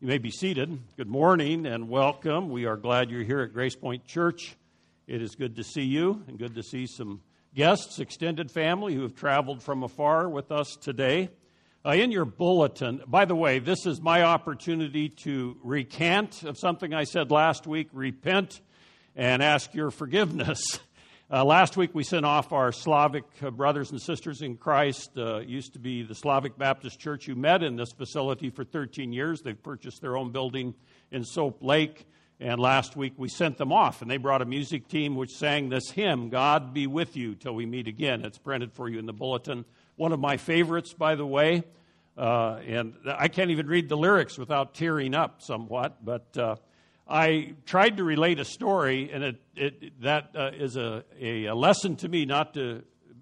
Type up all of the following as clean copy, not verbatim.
You may be seated. Good morning and welcome. We are glad you're here at Grace Point Church. It is good to see you and good to see some guests, extended family who have traveled from afar with us today. In your bulletin, by the way, this is my opportunity to recant of something I said last week, repent, and ask your forgiveness. Last week we sent off our Slavic brothers and sisters in Christ. Used to be the Slavic Baptist Church who met in this facility for 13 years. They've purchased their own building in Soap Lake. And last week we sent them off, and they brought a music team which sang this hymn, God Be With You Till We Meet Again. It's printed for you in the bulletin. One of my favorites, by the way. And I can't even read the lyrics without tearing up somewhat, but I tried to relate a story, and that is a lesson to me not to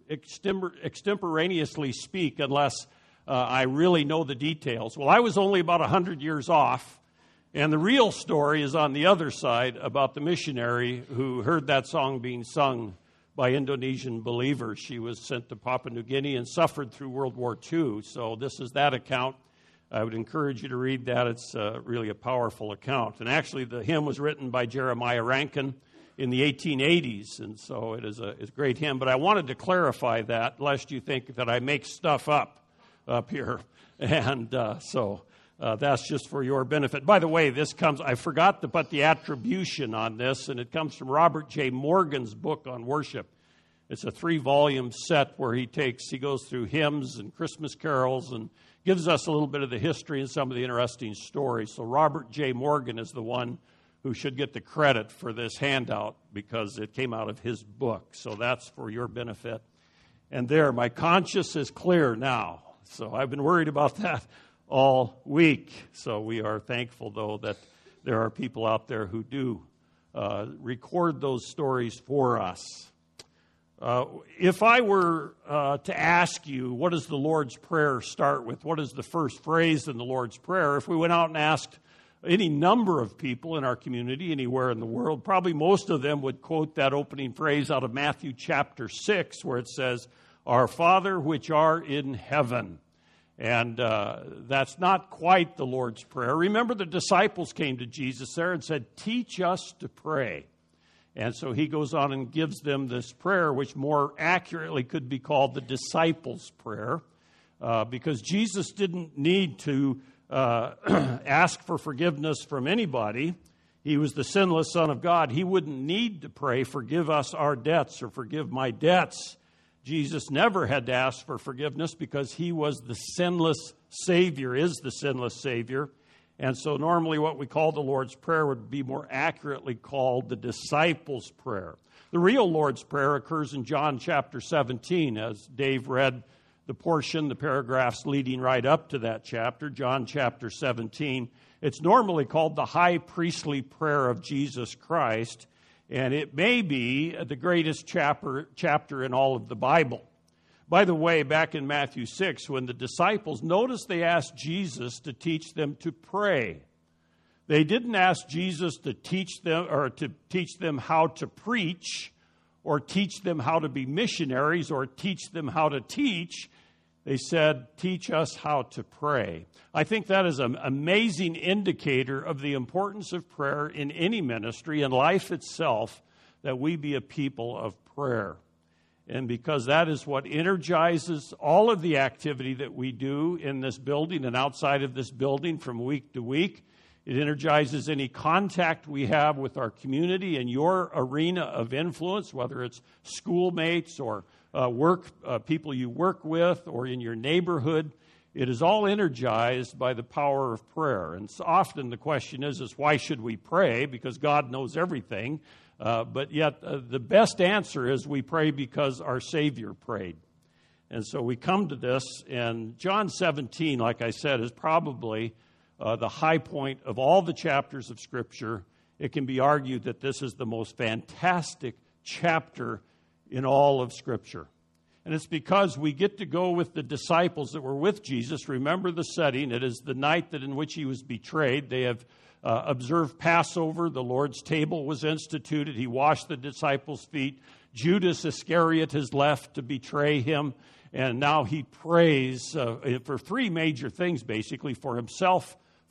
extemporaneously speak unless I really know the details. Well, I was only about 100 years off, and the real story is on the other side about the missionary who heard that song being sung by Indonesian believers. She was sent to Papua New Guinea and suffered through World War II, so this is that account. I would encourage you to read that. It's really a powerful account. And actually, the hymn was written by Jeremiah Rankin in the 1880s, and so it's a great hymn. But I wanted to clarify that, lest you think that I make stuff up here. And so that's just for your benefit. By the way, I forgot to put the attribution on this, and it comes from Robert J. Morgan's book on worship. It's a 3-volume set where he goes through hymns and Christmas carols and gives us a little bit of the history and some of the interesting stories. So Robert J. Morgan is the one who should get the credit for this handout because it came out of his book. So that's for your benefit. And there, my conscience is clear now. So I've been worried about that all week. So we are thankful, though, that there are people out there who do record those stories for us. If I were to ask you, what does the Lord's Prayer start with? What is the first phrase in the Lord's Prayer? If we went out and asked any number of people in our community, anywhere in the world, probably most of them would quote that opening phrase out of Matthew chapter 6, where it says, Our Father which art in heaven. And that's not quite the Lord's Prayer. Remember, the disciples came to Jesus there and said, Teach us to pray. And so he goes on and gives them this prayer, which more accurately could be called the disciples' prayer, because Jesus didn't need to ask for forgiveness from anybody. He was the sinless Son of God. He wouldn't need to pray, forgive us our debts or forgive my debts. Jesus never had to ask for forgiveness because he was the sinless Savior, is the sinless Savior. And so normally what we call the Lord's Prayer would be more accurately called the disciples' prayer. The real Lord's Prayer occurs in John chapter 17, as Dave read the paragraphs leading right up to that chapter, John chapter 17. It's normally called the high priestly prayer of Jesus Christ, and it may be the greatest chapter in all of the Bible. By the way, back in Matthew 6, when the disciples, notice they asked Jesus to teach them to pray. They didn't ask Jesus to teach them how to preach or teach them how to be missionaries or teach them how to teach. They said, teach us how to pray. I think that is an amazing indicator of the importance of prayer in any ministry and life itself, that we be a people of prayer. And because that is what energizes all of the activity that we do in this building and outside of this building from week to week. It energizes any contact we have with our community and your arena of influence, whether it's schoolmates or people you work with or in your neighborhood. It is all energized by the power of prayer. And so often the question is why should we pray? Because God knows everything. But yet the best answer is we pray because our Savior prayed. And so we come to this, and John 17, like I said, is probably the high point of all the chapters of Scripture. It can be argued that this is the most fantastic chapter in all of Scripture. And it's because we get to go with the disciples that were with Jesus. Remember the setting. It is the night in which he was betrayed. They have observed Passover. The Lord's table was instituted. He washed the disciples' feet. Judas Iscariot has left to betray him. And now he prays for three major things, basically, for himself,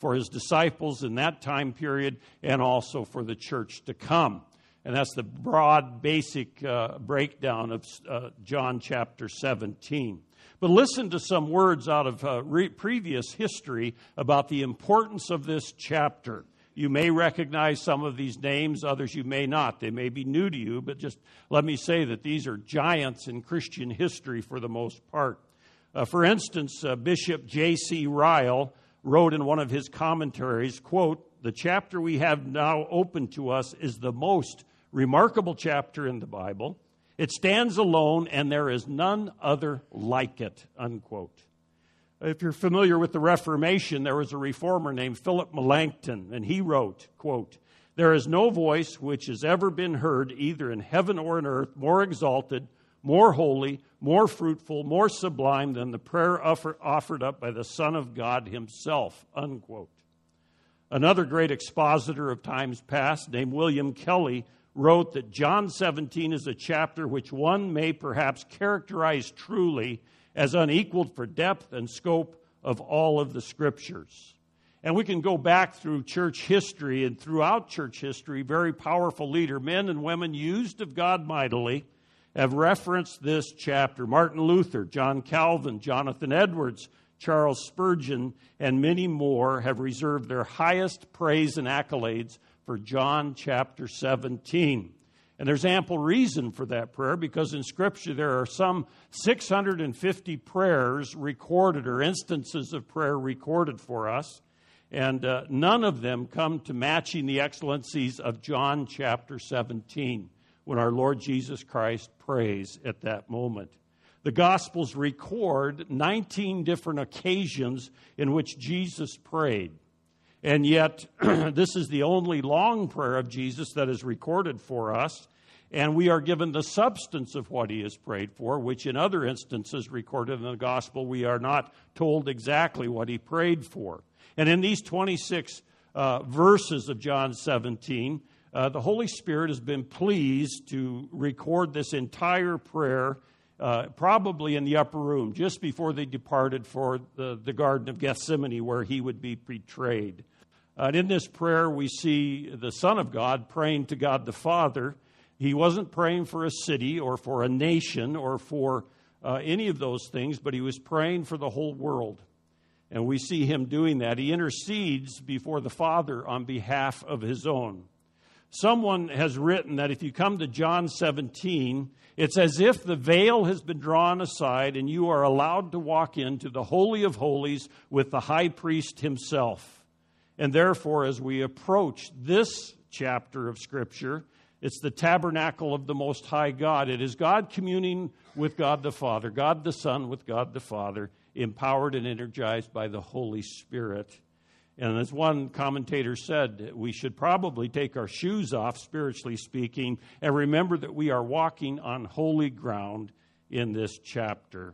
for his disciples in that time period and also for the church to come. And that's the broad, basic breakdown of John chapter 17. But listen to some words out of previous history about the importance of this chapter. You may recognize some of these names, others you may not. They may be new to you, but just let me say that these are giants in Christian history for the most part. For instance, Bishop J.C. Ryle wrote in one of his commentaries, quote, "The chapter we have now open to us is the most remarkable chapter in the Bible. It stands alone, and there is none other like it," unquote. If you're familiar with the Reformation, there was a reformer named Philip Melanchthon, and he wrote, quote, "There is no voice which has ever been heard, either in heaven or in earth, more exalted, more holy, more fruitful, more sublime than the prayer offered up by the Son of God himself," unquote. Another great expositor of times past, named William Kelly, wrote that John 17 is a chapter which one may perhaps characterize truly as unequaled for depth and scope of all of the Scriptures. And we can go back through church history, and throughout church history, very powerful leader, men and women used of God mightily, have referenced this chapter. Martin Luther, John Calvin, Jonathan Edwards, Charles Spurgeon, and many more have reserved their highest praise and accolades for John chapter 17. And there's ample reason for that prayer, because in Scripture there are some 650 prayers recorded, or instances of prayer recorded for us, and none of them come to matching the excellencies of John chapter 17, when our Lord Jesus Christ prays at that moment. The Gospels record 19 different occasions in which Jesus prayed. And yet, this is the only long prayer of Jesus that is recorded for us. And we are given the substance of what he has prayed for, which in other instances recorded in the gospel, we are not told exactly what he prayed for. And in these 26 verses of John 17, the Holy Spirit has been pleased to record this entire prayer, probably in the upper room, just before they departed for the Garden of Gethsemane, where he would be betrayed. And in this prayer, we see the Son of God praying to God the Father. He wasn't praying for a city or for a nation or for any of those things, but he was praying for the whole world. And we see him doing that. He intercedes before the Father on behalf of his own. Someone has written that if you come to John 17, it's as if the veil has been drawn aside and you are allowed to walk into the Holy of Holies with the high priest himself. And therefore, as we approach this chapter of Scripture, it's the tabernacle of the Most High God. It is God communing with God the Father, God the Son with God the Father, empowered and energized by the Holy Spirit. And as one commentator said, we should probably take our shoes off, spiritually speaking, and remember that we are walking on holy ground in this chapter.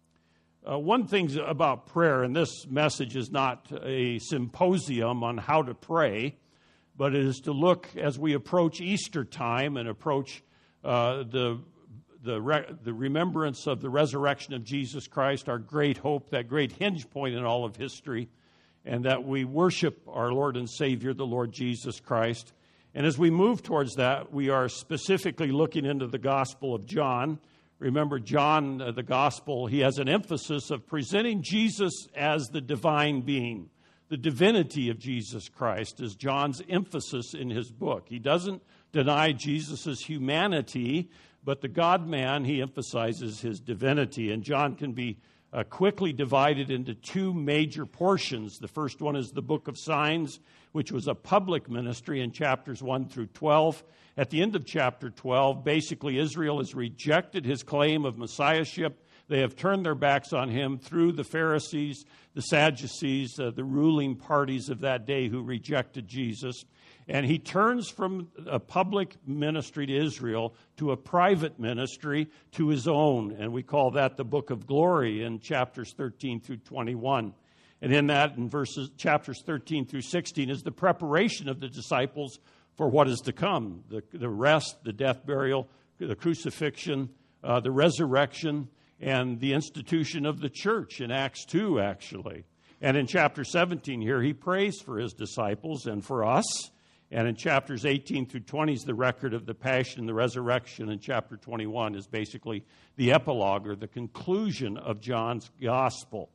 One thing about prayer, and this message is not a symposium on how to pray, but it is to look as we approach Easter time and approach the remembrance of the resurrection of Jesus Christ, our great hope, that great hinge point in all of history, and that we worship our Lord and Savior, the Lord Jesus Christ. And as we move towards that, we are specifically looking into the Gospel of John. Remember, John, the Gospel, he has an emphasis of presenting Jesus as the divine being. The divinity of Jesus Christ is John's emphasis in his book. He doesn't deny Jesus' humanity, but the God-man, he emphasizes his divinity. And John can be quickly divided into two major portions. The first one is the book of signs, which was a public ministry in chapters 1 through 12. At the end of chapter 12, basically Israel has rejected his claim of messiahship. They have turned their backs on him through the Pharisees, the Sadducees, the ruling parties of that day who rejected Jesus. And he turns from a public ministry to Israel to a private ministry to his own. And we call that the book of glory in chapters 13 through 21. And in that, in chapters 13 through 16, is the preparation of the disciples for what is to come. The rest, the death, burial, the crucifixion, the resurrection, and the institution of the church in Acts 2, actually. And in chapter 17 here, he prays for his disciples and for us. And in chapters 18 through 20 is the record of the passion and the resurrection. And chapter 21 is basically the epilogue or the conclusion of John's gospel.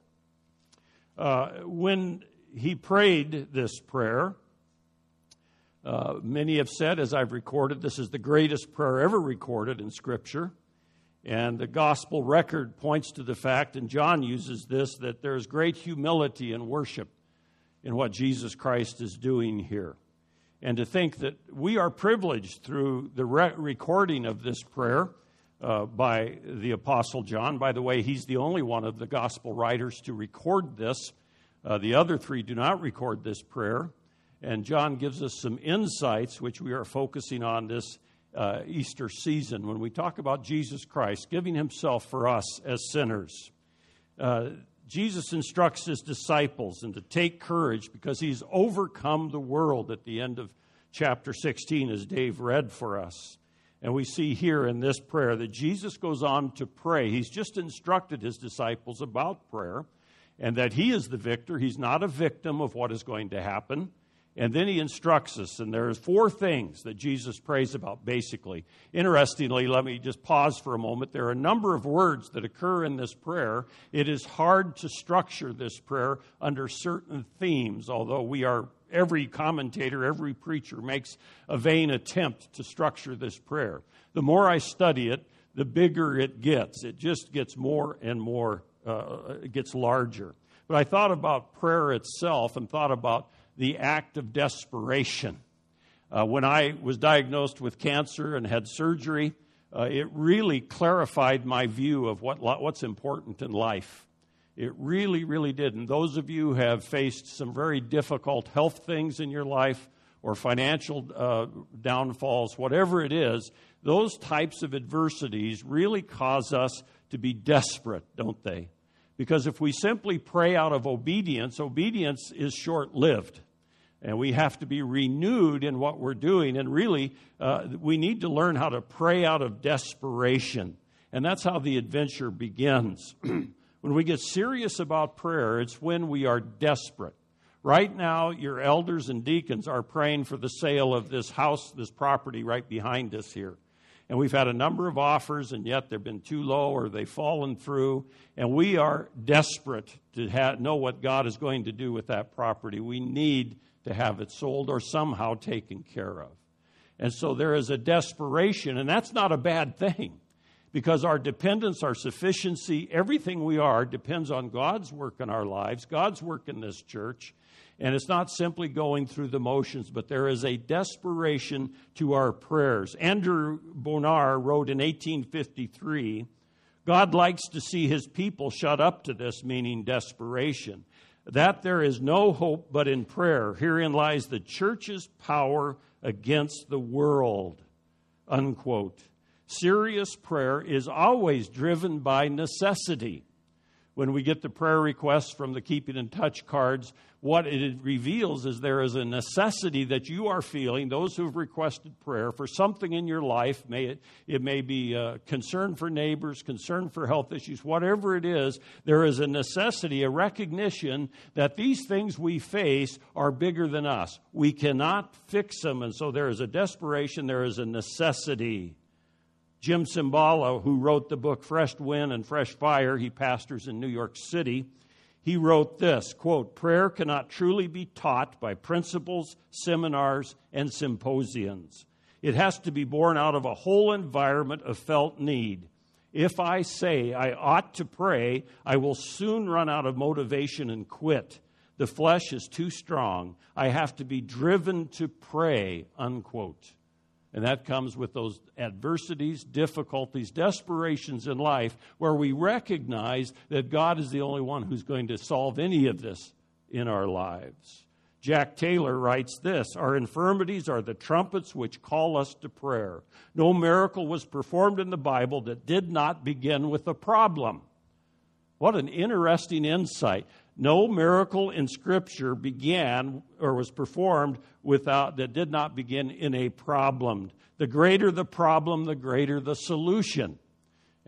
When he prayed this prayer, many have said, as I've recorded, this is the greatest prayer ever recorded in Scripture. And the gospel record points to the fact, and John uses this, that there is great humility and worship in what Jesus Christ is doing here. And to think that we are privileged through the recording of this prayer by the Apostle John. By the way, he's the only one of the gospel writers to record this. The other three do not record this prayer. And John gives us some insights, which we are focusing on this Easter season when we talk about Jesus Christ giving himself for us as sinners. Jesus instructs his disciples and to take courage because he's overcome the world at the end of chapter 16, as Dave read for us. And we see here in this prayer that Jesus goes on to pray. He's just instructed his disciples about prayer and that he is the victor. He's not a victim of what is going to happen. And then he instructs us, and there's 4 things that Jesus prays about, basically. Interestingly, let me just pause for a moment. There are a number of words that occur in this prayer. It is hard to structure this prayer under certain themes, although every commentator, every preacher makes a vain attempt to structure this prayer. The more I study it, the bigger it gets. It just gets more and more, it gets larger. But I thought about prayer itself and thought about the act of desperation. When I was diagnosed with cancer and had surgery, it really clarified my view of what's important in life. It really, really did. And those of you who have faced some very difficult health things in your life or financial downfalls, whatever it is, those types of adversities really cause us to be desperate, don't they? Because if we simply pray out of obedience, obedience is short-lived. And we have to be renewed in what we're doing. And really, we need to learn how to pray out of desperation. And that's how the adventure begins. When we get serious about prayer, it's when we are desperate. Right now, your elders and deacons are praying for the sale of this house, this property right behind us here. And we've had a number of offers, and yet they've been too low or they've fallen through. And we are desperate to know what God is going to do with that property. We need to have it sold or somehow taken care of. And so there is a desperation, and that's not a bad thing, because our dependence, our sufficiency, everything we are depends on God's work in our lives, God's work in this church. And it's not simply going through the motions, but there is a desperation to our prayers. Andrew Bonar wrote in 1853, God likes to see his people shut up to this, meaning desperation. That there is no hope but in prayer. Herein lies the church's power against the world. Unquote. Serious prayer is always driven by necessity. When we get the prayer requests from the Keeping in Touch cards, what it reveals is there is a necessity that you are feeling, those who have requested prayer, for something in your life. It may be concern for neighbors, concern for health issues, whatever it is, there is a necessity, a recognition that these things we face are bigger than us. We cannot fix them, and so there is a desperation, there is a necessity. Jim Cymbala, who wrote the book Fresh Wind and Fresh Fire, he pastors in New York City, he wrote this, quote, prayer cannot truly be taught by principles, seminars, and symposiums. It has to be born out of a whole environment of felt need. If I say I ought to pray, I will soon run out of motivation and quit. The flesh is too strong. I have to be driven to pray, unquote. And that comes with those adversities, difficulties, desperations in life where we recognize that God is the only one who's going to solve any of this in our lives. Jack Taylor writes this, our infirmities are the trumpets which call us to prayer. No miracle was performed in the Bible that did not begin with a problem. What an interesting insight. No miracle in Scripture began or was performed that did not begin in a problem. The greater the problem, the greater the solution.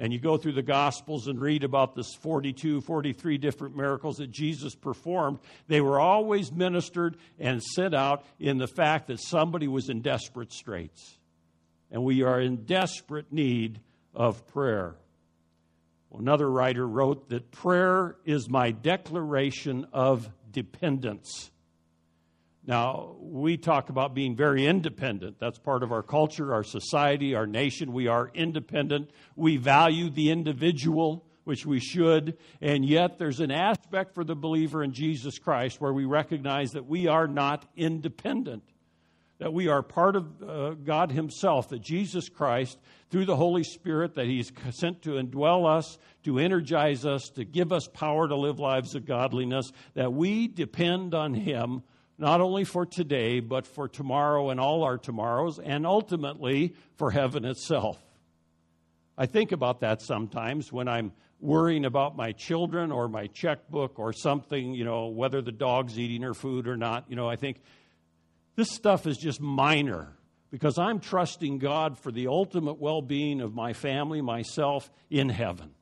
and you go through the Gospels and read about this 42, 43 different miracles that Jesus performed, they were always ministered and sent out in the fact that somebody was in desperate straits. And we are in desperate need of prayer. Another writer wrote that prayer is my declaration of dependence. Now, we talk about being very independent. That's part of our culture, our society, our nation. We are independent. We value the individual, which we should. And yet there's an aspect for the believer in Jesus Christ where we recognize that we are not independent, that we are part of God himself, that Jesus Christ, through the Holy Spirit that he's sent to indwell us, to energize us, to give us power to live lives of godliness, that we depend on him not only for today, but for tomorrow and all our tomorrows, and ultimately for heaven itself. I think about that sometimes when I'm worrying about my children or my checkbook or something, whether the dog's eating her food or not. I think this stuff is just minor because I'm trusting God for the ultimate well-being of my family, myself, in heaven.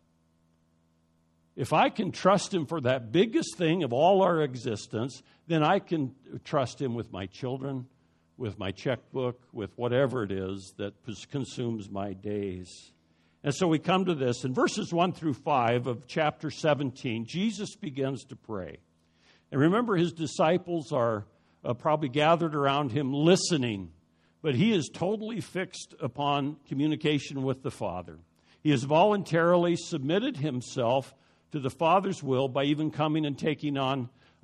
If I can trust him for that biggest thing of all our existence, then I can trust him with my children, with my checkbook, with whatever it is that consumes my days. And so we come to this. In verses 1 through 5 of chapter 17, Jesus begins to pray. And remember, his disciples are probably gathered around him listening, but he is totally fixed upon communication with the Father. He has voluntarily submitted himself to the Father's will by even coming and taking on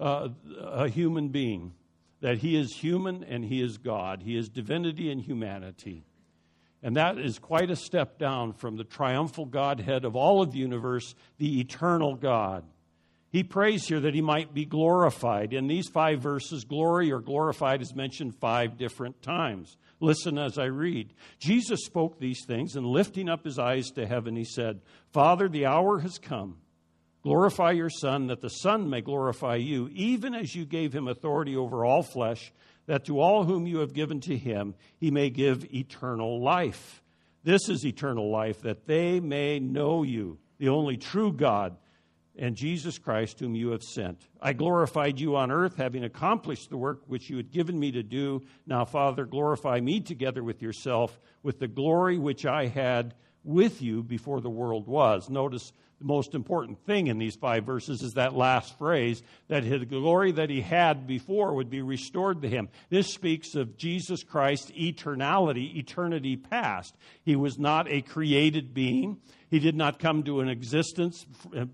a human being, that he is human and he is God. He is divinity and humanity. And that is quite a step down from the triumphal Godhead of all of the universe, the eternal God. He prays here that he might be glorified. In these 5 verses, glory or glorified is mentioned 5 different times. Listen as I read. Jesus spoke these things, and lifting up his eyes to heaven, he said, Father, the hour has come. Glorify your Son, that the Son may glorify you, even as you gave him authority over all flesh, that to all whom you have given to him, he may give eternal life. This is eternal life, that they may know you, the only true God, and Jesus Christ, whom you have sent. I glorified you on earth, having accomplished the work which you had given me to do. Now, Father, glorify me together with yourself, with the glory which I had with you before the world was. Notice the most important thing in these 5 verses is that last phrase, that his glory that he had before would be restored to him. This speaks of Jesus Christ's eternality, eternity past. He was not a created being. He did not come to an existence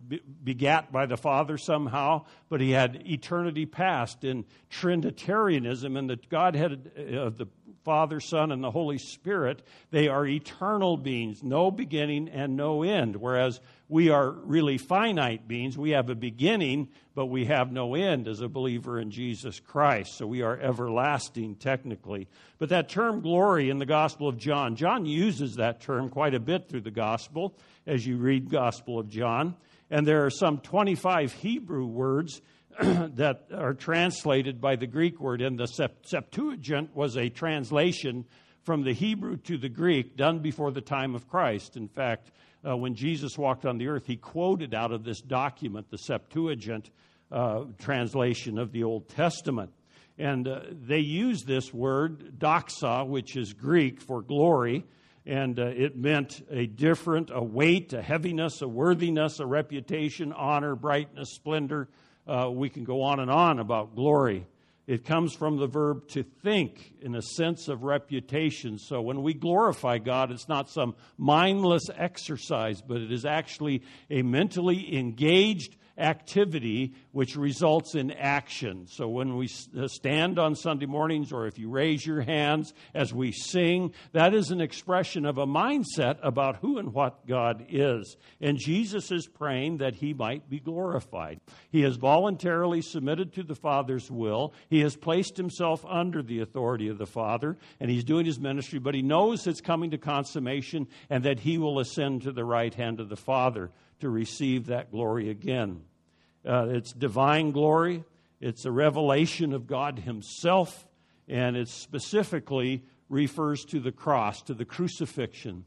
begat by the Father somehow, but he had eternity past. In Trinitarianism and the Godhead of the Father, Son, and the Holy Spirit, they are eternal beings, no beginning and no end, whereas we are really finite beings. We have a beginning, but we have no end as a believer in Jesus Christ. So we are everlasting technically. But that term glory in the Gospel of John, John uses that term quite a bit through the Gospel as you read Gospel of John. And there are some 25 Hebrew words that are translated by the Greek word. And the Septuagint was a translation from the Hebrew to the Greek done before the time of Christ. In fact, when Jesus walked on the earth, he quoted out of this document, the Septuagint translation of the Old Testament. And they use this word, doxa, which is Greek for glory, and it meant a weight, a heaviness, a worthiness, a reputation, honor, brightness, splendor. We can go on and on about glory. It comes from the verb to think in a sense of reputation. So when we glorify God, it's not some mindless exercise, but it is actually a mentally engaged activity which results in action. So when we stand on Sunday mornings, or if you raise your hands as we sing, that is an expression of a mindset about who and what God is. And Jesus is praying that he might be glorified. He has voluntarily submitted to the Father's will. He has placed himself under the authority of the Father, and he's doing his ministry, but he knows it's coming to consummation and that he will ascend to the right hand of the Father to receive that glory again. It's divine glory. It's a revelation of God himself, and it specifically refers to the cross, to the crucifixion.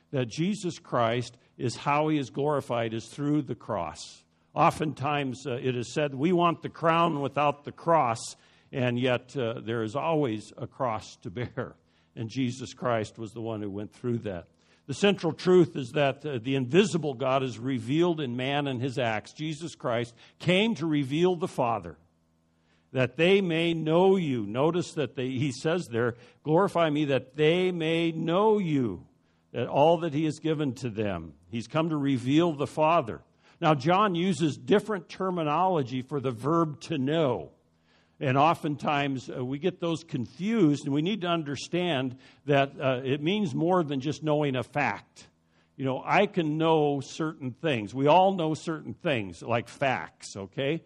that Jesus Christ is how he is glorified is through the cross. Oftentimes it is said we want the crown without the cross, and yet there is always a cross to bear. And Jesus Christ was the one who went through that. The central truth is that the invisible God is revealed in man and his acts. Jesus Christ came to reveal the Father, that they may know you. Notice that he says there, glorify me that they may know you, that all that he has given to them. He's come to reveal the Father. Now, John uses different terminology for the verb to know. And oftentimes we get those confused, and we need to understand that it means more than just knowing a fact. You know, I can know certain things. We all know certain things, like facts, okay?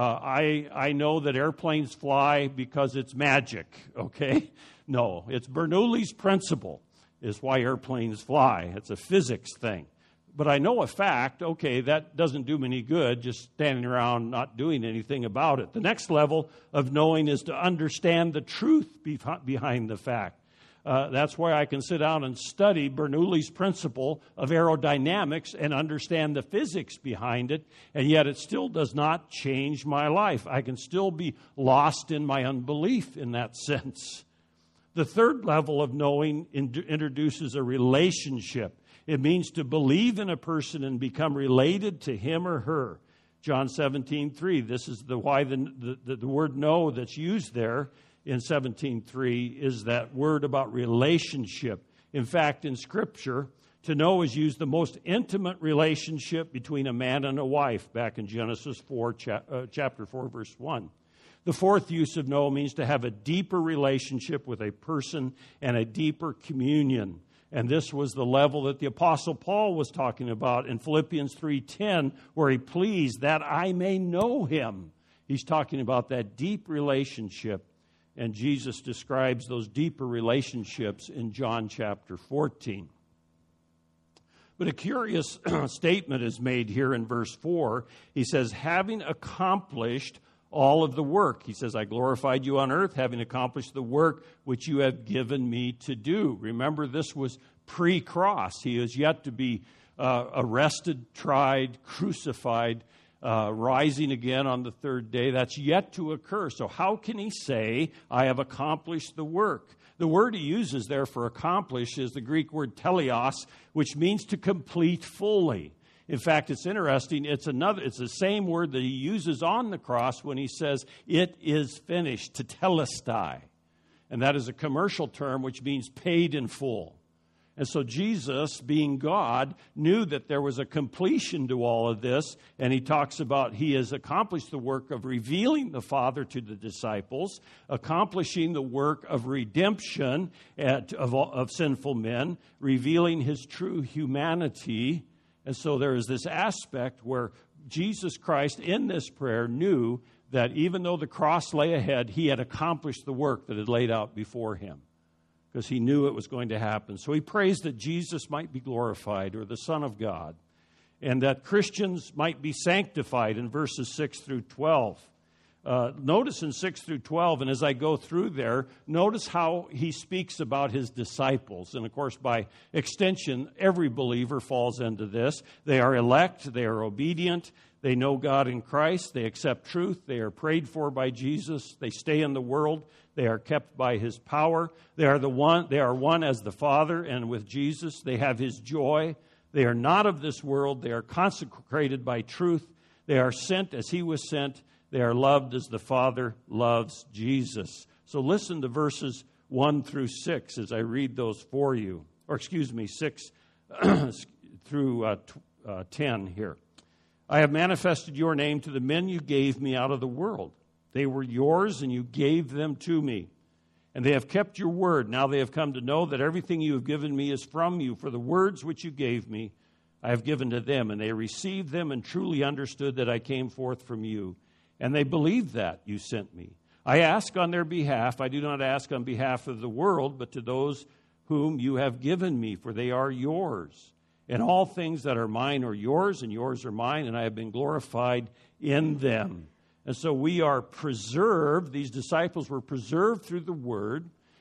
I know that airplanes fly because it's magic, okay? No, it's Bernoulli's principle is why airplanes fly. It's a physics thing. But I know a fact, okay, that doesn't do me any good, just standing around not doing anything about it. The next level of knowing is to understand the truth behind the fact. That's why I can sit down and study Bernoulli's principle of aerodynamics and understand the physics behind it, and yet it still does not change my life. I can still be lost in my unbelief in that sense. The third level of knowing introduces a relationship. It means to believe in a person and become related to him or her. John 17:3. This is why the word know that's used there in 17:3 is that word about relationship. In fact, in Scripture, to know is used the most intimate relationship between a man and a wife, back in Genesis 4, chapter 4, verse 1. The fourth use of know means to have a deeper relationship with a person and a deeper communion. And this was the level that the Apostle Paul was talking about in Philippians 3:10, where he pleads that I may know him. He's talking about that deep relationship. And Jesus describes those deeper relationships in John chapter 14. But a curious statement is made here in verse 4. He says, having accomplished all of the work. He says, I glorified you on earth, having accomplished the work which you have given me to do. Remember, this was pre-cross. He is yet to be arrested, tried, crucified, rising again on the third day. That's yet to occur. So how can he say, I have accomplished the work? The word he uses there for accomplish is the Greek word teleos, which means to complete fully. In fact, it's interesting. It's the same word that he uses on the cross when he says, it is finished, tetelestai. And that is a commercial term which means paid in full. And so Jesus, being God, knew that there was a completion to all of this. And he talks about he has accomplished the work of revealing the Father to the disciples, accomplishing the work of redemption of sinful men, revealing his true humanity. And so there is this aspect where Jesus Christ in this prayer knew that even though the cross lay ahead, he had accomplished the work that had laid out before him because he knew it was going to happen. So he prays that Jesus might be glorified, or the Son of God, and that Christians might be sanctified in verses 6 through 12. Notice in 6 through 12, and as I go through there, notice how he speaks about his disciples. And of course, by extension, every believer falls into this. They are elect, they are obedient, they know God in Christ, they accept truth, they are prayed for by Jesus, they stay in the world, they are kept by his power. They are one as the Father, and with Jesus, they have his joy. They are not of this world, they are consecrated by truth, they are sent as he was sent. They are loved as the Father loves Jesus. So listen to verses 1 through 6 as I read those for you. 6 through 10 here. I have manifested your name to the men you gave me out of the world. They were yours, and you gave them to me. And they have kept your word. Now they have come to know that everything you have given me is from you. For the words which you gave me, I have given to them. And they received them and truly understood that I came forth from you. And they believed that you sent me. I ask on their behalf. I do not ask on behalf of the world, but to those whom you have given me, for they are yours. And all things that are mine are yours, and yours are mine, and I have been glorified in them. And so we are preserved. These disciples were preserved through the Word,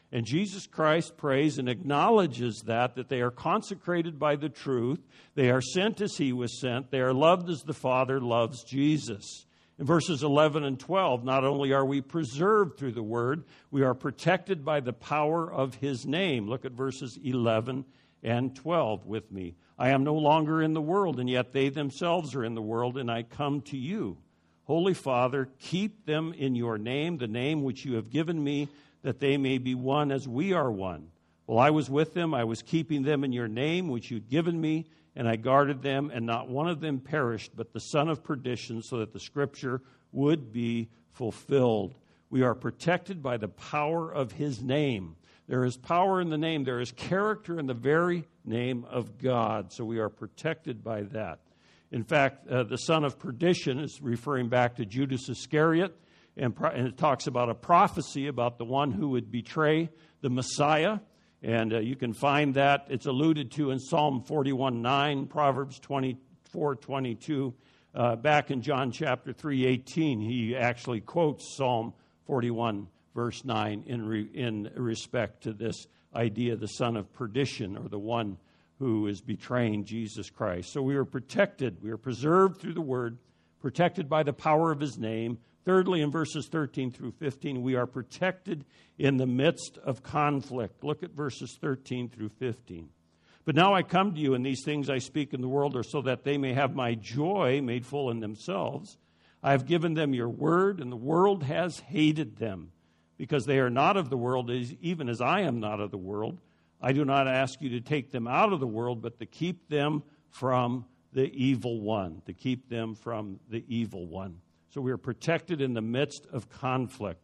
And Jesus Christ prays and acknowledges that they are consecrated by the truth. They are sent as he was sent. They are loved as the Father loves Jesus. In verses 11 and 12, not only are we preserved through the word, we are protected by the power of his name. Look at verses 11 and 12 with me. I am no longer in the world, and yet they themselves are in the world, and I come to you. Holy Father, keep them in your name, the name which you have given me, that they may be one as we are one. While I was with them, I was keeping them in your name, which you'd given me, and I guarded them, and not one of them perished, but the son of perdition, so that the scripture would be fulfilled. We are protected by the power of his name. There is power in the name. There is character in the very name of God. So we are protected by that. In fact, the son of perdition is referring back to Judas Iscariot, and it talks about a prophecy about the one who would betray the Messiah. And you can find that. It's alluded to in Psalm 41:9, Proverbs 24:22. Back in John chapter 3:18, he actually quotes Psalm 41, verse 9, in respect to this idea, the son of perdition, or the one who is betraying Jesus Christ. So we are protected. We are preserved through the word, protected by the power of his name. Thirdly, in verses 13 through 15, we are protected in the midst of conflict. Look at verses 13 through 15. But now I come to you, and these things I speak in the world are so that they may have my joy made full in themselves. I have given them your word, and the world has hated them, because they are not of the world, even as I am not of the world. I do not ask you to take them out of the world, but to keep them from the evil one. To keep them from the evil one. So we are protected in the midst of conflict.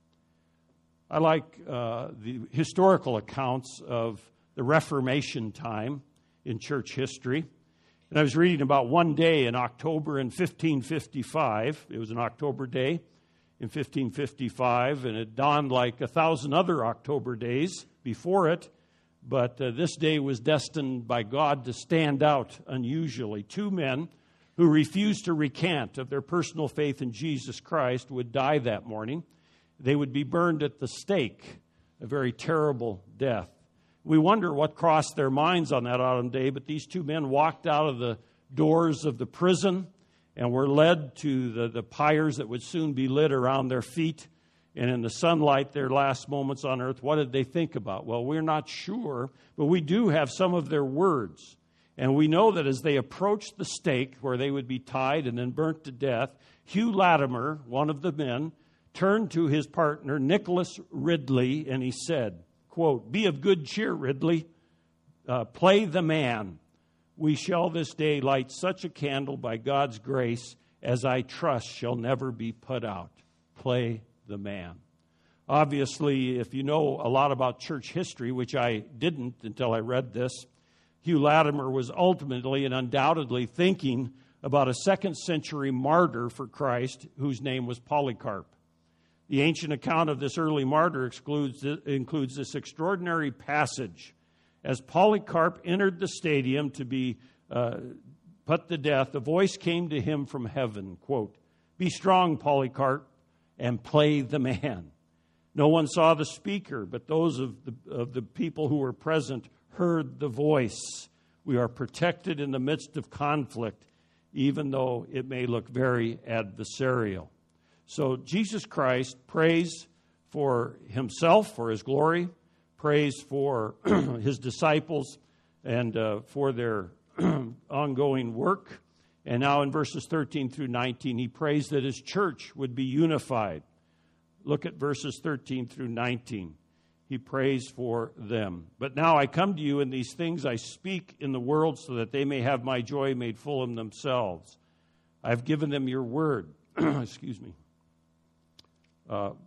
I like the historical accounts of the Reformation time in church history. And I was reading about one day in October in 1555. It was an October day in 1555, and it dawned like 1,000 other October days before it. But this day was destined by God to stand out unusually. Two men who refused to recant of their personal faith in Jesus Christ would die that morning. They would be burned at the stake, a very terrible death. We wonder what crossed their minds on that autumn day, but these two men walked out of the doors of the prison and were led to the pyres that would soon be lit around their feet. And in the sunlight, their last moments on earth, what did they think about? Well, we're not sure, but we do have some of their words. And we know that as they approached the stake where they would be tied and then burnt to death, Hugh Latimer, one of the men, turned to his partner, Nicholas Ridley, and he said, quote, "Be of good cheer, Ridley. Play the man. We shall this day light such a candle by God's grace as I trust shall never be put out. Play the man." Obviously, if you know a lot about church history, which I didn't until I read this, Hugh Latimer was ultimately and undoubtedly thinking about a 2nd century martyr for Christ whose name was Polycarp. The ancient account of this early martyr includes this extraordinary passage. As Polycarp entered the stadium to be put to death, a voice came to him from heaven, quote, "Be strong, Polycarp, and play the man." No one saw the speaker, but those of the people who were present heard the voice. We are protected in the midst of conflict, even though it may look very adversarial. So Jesus Christ prays for himself, for his glory, prays for his disciples, and for their ongoing work. And now in verses 13 through 19, he prays that his church would be unified. Look at verses 13 through 19. He prays for them. But now I come to you, and these things I speak in the world so that they may have my joy made full in themselves. I have given them your word. Excuse me. And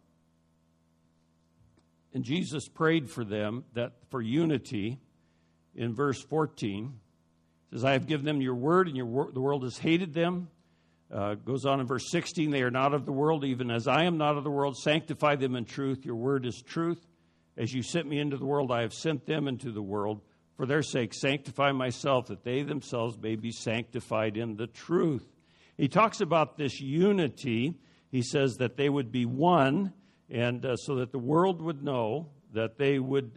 Jesus prayed for them, that for unity, in verse 14. It says, I have given them your word, and the world has hated them. Goes on in verse 16, they are not of the world, even as I am not of the world. Sanctify them in truth. Your word is truth. As you sent me into the world, I have sent them into the world. For their sake, sanctify myself, that they themselves may be sanctified in the truth. He talks about this unity. He says that they would be one and so that the world would know that they would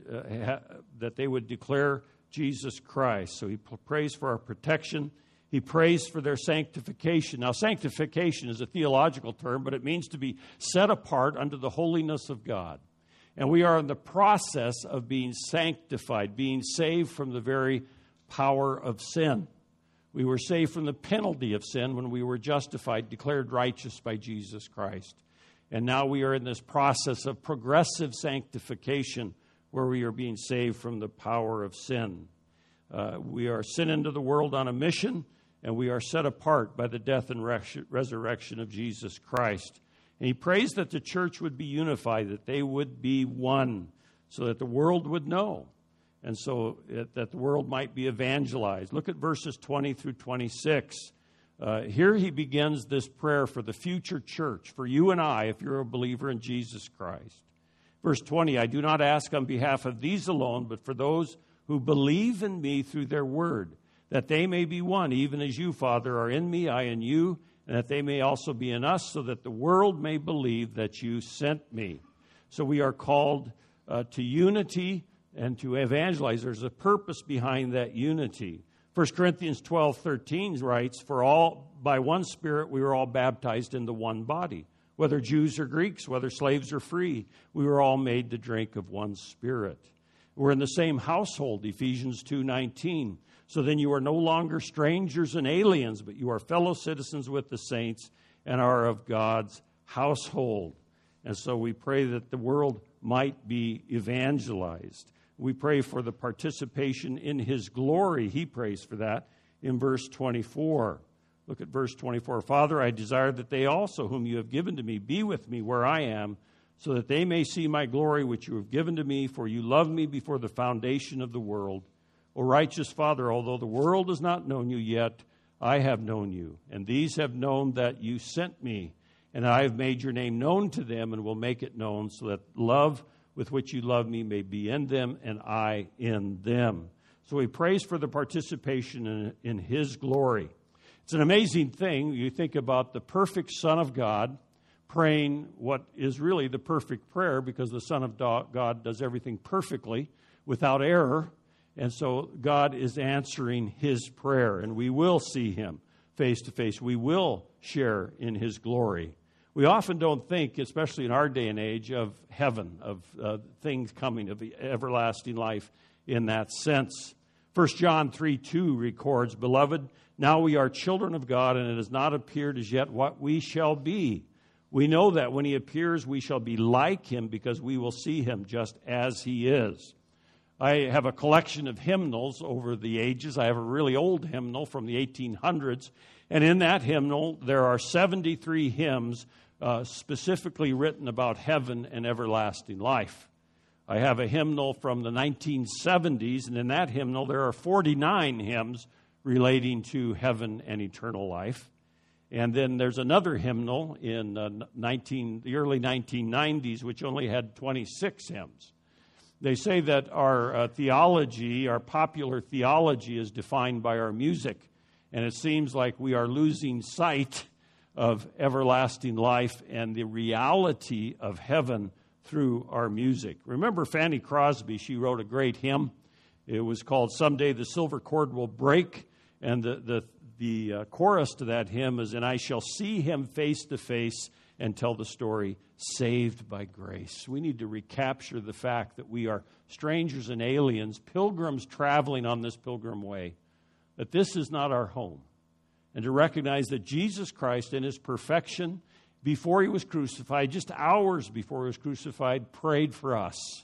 declare Jesus Christ. So he prays for our protection. He prays for their sanctification. Now, sanctification is a theological term, but it means to be set apart unto the holiness of God. And we are in the process of being sanctified, being saved from the very power of sin. We were saved from the penalty of sin when we were justified, declared righteous by Jesus Christ. And now we are in this process of progressive sanctification where we are being saved from the power of sin. We are sent into the world on a mission, and we are set apart by the death and resurrection of Jesus Christ. And he prays that the church would be unified, that they would be one, so that the world would know, and so that the world might be evangelized. Look at verses 20 through 26. Here he begins this prayer for the future church, for you and I, if you're a believer in Jesus Christ. Verse 20, I do not ask on behalf of these alone, but for those who believe in me through their word, that they may be one, even as you, Father, are in me, I in you, and that they may also be in us, so that the world may believe that you sent me. So we are called to unity and to evangelize. There's a purpose behind that unity. 1 Corinthians 12:13 writes, for all by one Spirit we were all baptized into one body, whether Jews or Greeks, whether slaves or free, we were all made to drink of one Spirit. We're in the same household, Ephesians 2:19. So then you are no longer strangers and aliens, but you are fellow citizens with the saints and are of God's household. And so we pray that the world might be evangelized. We pray for the participation in his glory. He prays for that in verse 24. Look at verse 24. Father, I desire that they also, whom you have given to me, be with me where I am, so that they may see my glory which you have given to me, for you loved me before the foundation of the world. O righteous Father, although the world has not known you yet, I have known you, and these have known that you sent me, and I have made your name known to them and will make it known, so that love with which you love me may be in them and I in them. So he prays for the participation in his glory. It's an amazing thing. You think about the perfect Son of God praying what is really the perfect prayer, because the Son of God does everything perfectly without error. And so God is answering his prayer, and we will see him face to face. We will share in his glory. We often don't think, especially in our day and age, of heaven, of things coming, of the everlasting life in that sense. 1 John 3:2 records, Beloved, now we are children of God, and it has not appeared as yet what we shall be. We know that when he appears, we shall be like him, because we will see him just as he is. I have a collection of hymnals over the ages. I have a really old hymnal from the 1800s, and in that hymnal, there are 73 hymns specifically written about heaven and everlasting life. I have a hymnal from the 1970s, and in that hymnal, there are 49 hymns relating to heaven and eternal life. And then there's another hymnal in the early 1990s, which only had 26 hymns. They say that our theology, our popular theology, is defined by our music. And it seems like we are losing sight of everlasting life and the reality of heaven through our music. Remember Fanny Crosby? She wrote a great hymn. It was called Someday the Silver Cord Will Break. And the chorus to that hymn is, And I shall see him face to face and tell the story, saved by grace. We need to recapture the fact that we are strangers and aliens, pilgrims traveling on this pilgrim way, that this is not our home, and to recognize that Jesus Christ in his perfection, before he was crucified, just hours before he was crucified, prayed for us,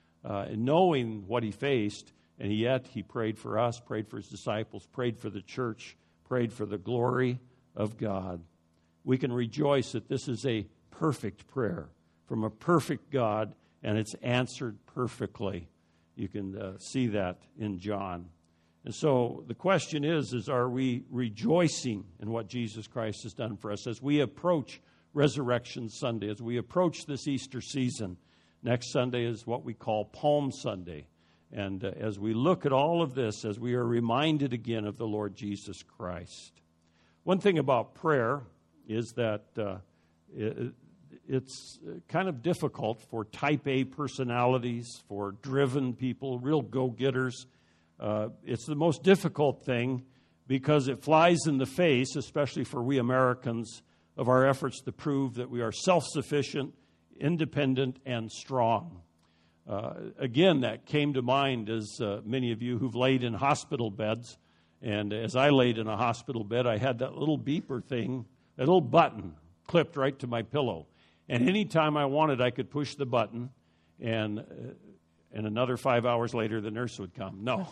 knowing what he faced, and yet he prayed for us, prayed for his disciples, prayed for the church, prayed for the glory of God. We can rejoice that this is a perfect prayer from a perfect God, and it's answered perfectly. You can see that in John. And so the question is are we rejoicing in what Jesus Christ has done for us as we approach Resurrection Sunday, as we approach this Easter season? Next Sunday is what we call Palm Sunday. And as we look at all of this, as we are reminded again of the Lord Jesus Christ. One thing about prayer is that it's kind of difficult for type A personalities, for driven people, real go-getters. It's the most difficult thing because it flies in the face, especially for we Americans, of our efforts to prove that we are self-sufficient, independent, and strong. Again, that came to mind as many of you who've laid in hospital beds. And as I laid in a hospital bed, I had that little beeper thing, that little button clipped right to my pillow. And anytime I wanted, I could push the button, and another 5 hours later, the nurse would come. No.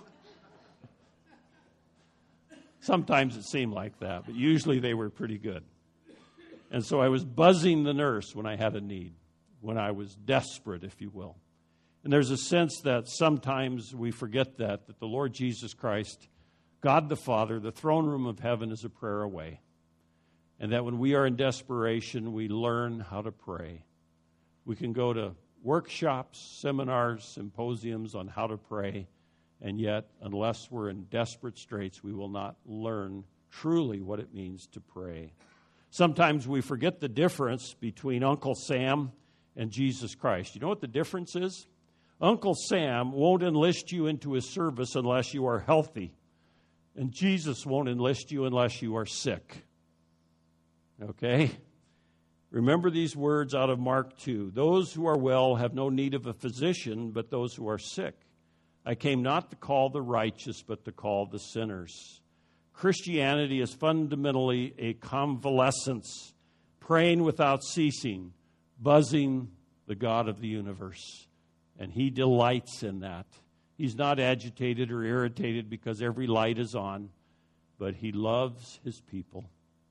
Sometimes it seemed like that, but usually they were pretty good. And so I was buzzing the nurse when I had a need, when I was desperate, if you will. And there's a sense that sometimes we forget that the Lord Jesus Christ, God the Father, the throne room of heaven is a prayer away. And that when we are in desperation, we learn how to pray. We can go to workshops, seminars, symposiums on how to pray, and yet, unless we're in desperate straits, we will not learn truly what it means to pray. Sometimes we forget the difference between Uncle Sam and Jesus Christ. You know what the difference is? Uncle Sam won't enlist you into his service unless you are healthy, and Jesus won't enlist you unless you are sick. Okay? Remember these words out of Mark 2. Those who are well have no need of a physician, but those who are sick. I came not to call the righteous, but to call the sinners. Christianity is fundamentally a convalescence, praying without ceasing, buzzing the God of the universe. And he delights in that. He's not agitated or irritated because every light is on, but he loves his people.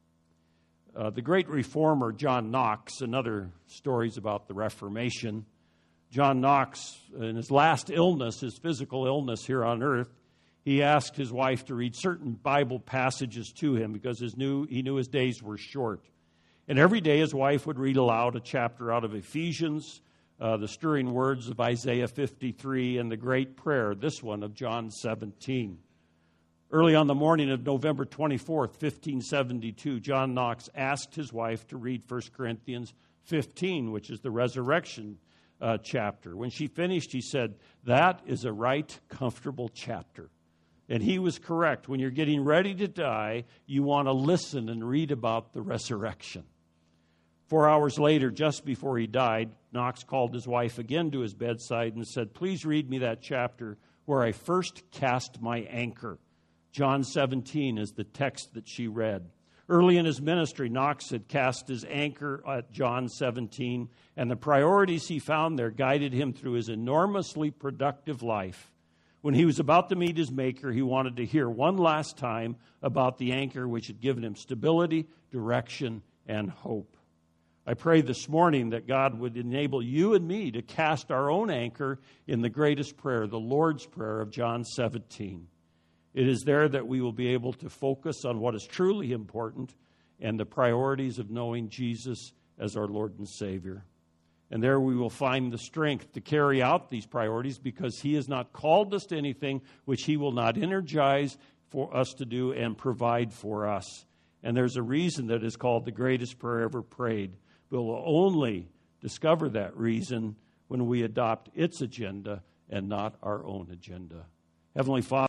The great reformer John Knox, another stories about the Reformation. John Knox, in his last illness, his physical illness here on earth, he asked his wife to read certain Bible passages to him because he knew his days were short. And every day his wife would read aloud a chapter out of Ephesians, the stirring words of Isaiah 53, and the great prayer, this one of John 17. Early on the morning of November 24th, 1572, John Knox asked his wife to read 1 Corinthians 15, which is the resurrection chapter. When she finished, he said, "That is a right comfortable chapter." And he was correct. When you're getting ready to die, you want to listen and read about the resurrection. 4 hours later, just before he died, Knox called his wife again to his bedside and said, "Please read me that chapter where I first cast my anchor." John 17 is the text that she read. Early in his ministry, Knox had cast his anchor at John 17, and the priorities he found there guided him through his enormously productive life. When he was about to meet his Maker, he wanted to hear one last time about the anchor which had given him stability, direction, and hope. I pray this morning that God would enable you and me to cast our own anchor in the greatest prayer, the Lord's Prayer of John 17. It is there that we will be able to focus on what is truly important and the priorities of knowing Jesus as our Lord and Savior. And there we will find the strength to carry out these priorities because he has not called us to anything which he will not energize for us to do and provide for us. And there's a reason that is called the greatest prayer ever prayed. But we'll only discover that reason when we adopt its agenda and not our own agenda. Heavenly Father,